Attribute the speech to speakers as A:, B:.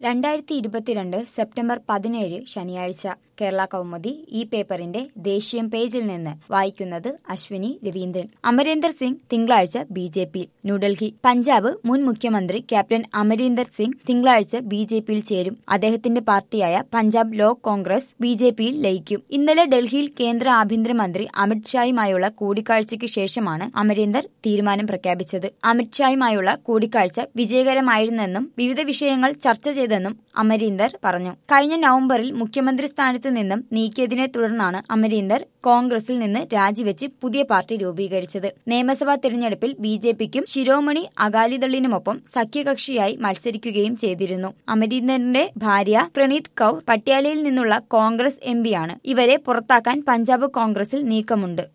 A: 2022 September 17 ശനിയാഴ്ച കേരള കൗമുദി ഈ പേപ്പറിന്റെ ദേശീയം പേജിൽ നിന്ന് വായിക്കുന്നത് അശ്വിനി രവീന്ദ്രൻ. അമരീന്ദർ സിംഗ് തിങ്കളാഴ്ച ബിജെപിയിൽ. ന്യൂഡൽഹി. പഞ്ചാബ് മുൻ മുഖ്യമന്ത്രി ക്യാപ്റ്റൻ അമരീന്ദർ സിംഗ് തിങ്കളാഴ്ച ബിജെപിയിൽ ചേരും. അദ്ദേഹത്തിന്റെ പാർട്ടിയായ പഞ്ചാബ് ലോക് കോൺഗ്രസ് ബിജെപിയിൽ ലയിക്കും. ഇന്നലെ ഡൽഹിയിൽ കേന്ദ്ര ആഭ്യന്തരമന്ത്രി അമിത്ഷായുമായുള്ള കൂടിക്കാഴ്ചയ്ക്ക് ശേഷമാണ് അമരീന്ദർ തീരുമാനം പ്രഖ്യാപിച്ചത്. അമിത്ഷായുമായുള്ള കൂടിക്കാഴ്ച വിജയകരമായിരുന്നെന്നും വിവിധ വിഷയങ്ങൾ ചർച്ച ചെയ്തെന്നും അമരീന്ദർ പറഞ്ഞു. കഴിഞ്ഞ നവംബറിൽ മുഖ്യമന്ത്രി സ്ഥാനത്ത് നിന്നും നീക്കിയതിനെ തുടർന്നാണ് അമരീന്ദർ കോൺഗ്രസിൽ നിന്ന് രാജിവെച്ച് പുതിയ പാർട്ടി രൂപീകരിച്ചത്. നിയമസഭാ തെരഞ്ഞെടുപ്പിൽ ബിജെപിക്കും ശിരോമണി അകാലിദളിനുമൊപ്പം സഖ്യകക്ഷിയായി മത്സരിക്കുകയും ചെയ്തിരുന്നു. അമരീന്ദറിന്റെ ഭാര്യ പ്രണീത് കൌർ പട്യാലയിൽ നിന്നുള്ള കോൺഗ്രസ് എംപിയാണ്. ഇവരെ പുറത്താക്കാൻ പഞ്ചാബ് കോൺഗ്രസിൽ നീക്കമുണ്ട്.